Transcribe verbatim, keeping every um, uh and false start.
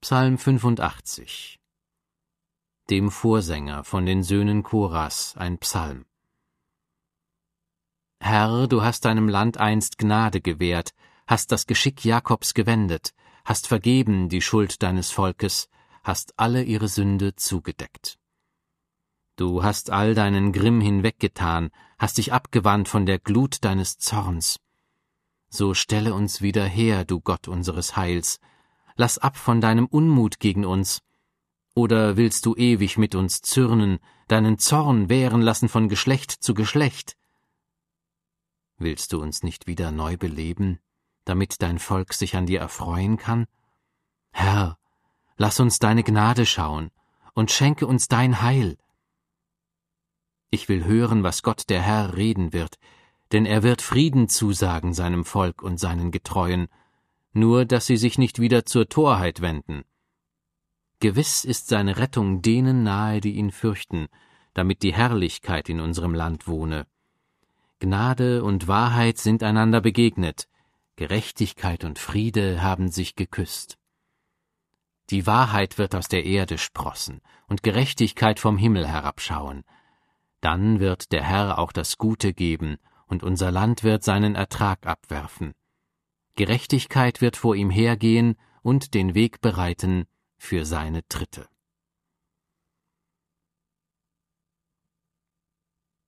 Psalm fünfundachtzig. Dem Vorsänger von den Söhnen Koras ein Psalm. Herr, du hast deinem Land einst Gnade gewährt, hast das Geschick Jakobs gewendet, hast vergeben die Schuld deines Volkes, hast alle ihre Sünde zugedeckt. Du hast all deinen Grimm hinweggetan, hast dich abgewandt von der Glut deines Zorns. So stelle uns wieder her, du Gott unseres Heils, lass ab von deinem Unmut gegen uns. Oder willst du ewig mit uns zürnen, deinen Zorn währen lassen von Geschlecht zu Geschlecht? Willst du uns nicht wieder neu beleben, damit dein Volk sich an dir erfreuen kann? Herr, lass uns deine Gnade schauen und schenke uns dein Heil. Ich will hören, was Gott der Herr reden wird, denn er wird Frieden zusagen seinem Volk und seinen Getreuen, nur dass sie sich nicht wieder zur Torheit wenden. Gewiss ist seine Rettung denen nahe, die ihn fürchten, damit die Herrlichkeit in unserem Land wohne. Gnade und Wahrheit sind einander begegnet, Gerechtigkeit und Friede haben sich geküsst. Die Wahrheit wird aus der Erde sprossen und Gerechtigkeit vom Himmel herabschauen. Dann wird der Herr auch das Gute geben, und unser Land wird seinen Ertrag abwerfen. Gerechtigkeit wird vor ihm hergehen und den Weg bereiten für seine Tritte.